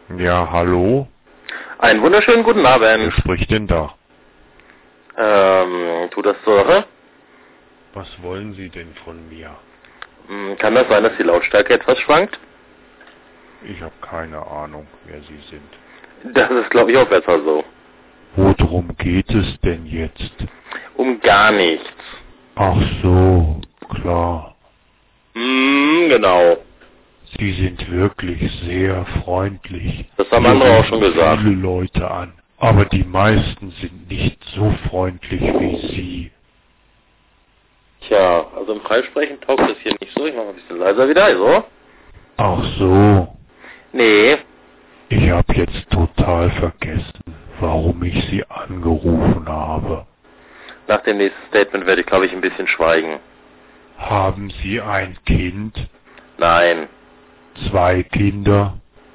Ja, hallo? Einen wunderschönen guten Wer Abend. spricht denn da? Tut das zur Sache? Was wollen Sie denn von mir? Kann das sein, dass die Lautstärke etwas schwankt? Ich habe keine Ahnung, wer Sie sind. Das ist, glaube ich, auch besser so. Worum geht es denn jetzt? Um gar nichts. Ach so, klar. Genau. Sie sind wirklich sehr freundlich. Das haben Hier andere auch rufen schon gesagt. viele Leute an, aber die meisten sind nicht so freundlich wie Sie. Tja, also im Freisprechen taugt das hier nicht so. Ich mache mal ein bisschen leiser wieder, so. Ach so, Nee. ich habe jetzt total vergessen, warum ich Sie angerufen habe. Nach dem nächsten Statement werde ich, glaube ich, ein bisschen schweigen. Haben Sie ein Kind? Nein. 2 Kinder?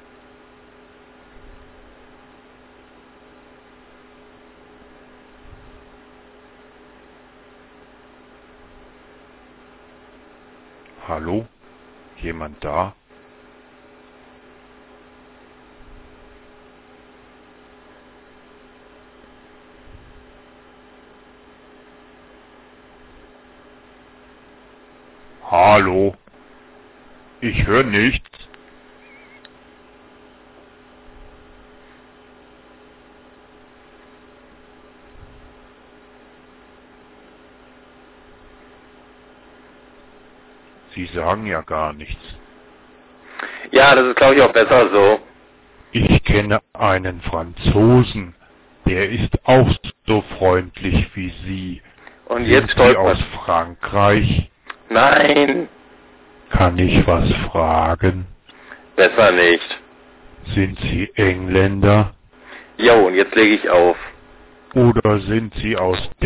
Hallo? Jemand da? Hallo? Ich höre nichts. Sie sagen ja gar nichts. Ja, das ist, glaube ich, auch besser so. Ich kenne einen Franzosen, der ist auch so freundlich wie Sie. Und Sind jetzt Sie aus stolpert. Frankreich? Nein. Kann ich was fragen? Besser nicht. Sind Sie Engländer? Jo, und jetzt lege ich auf. Oder sind Sie aus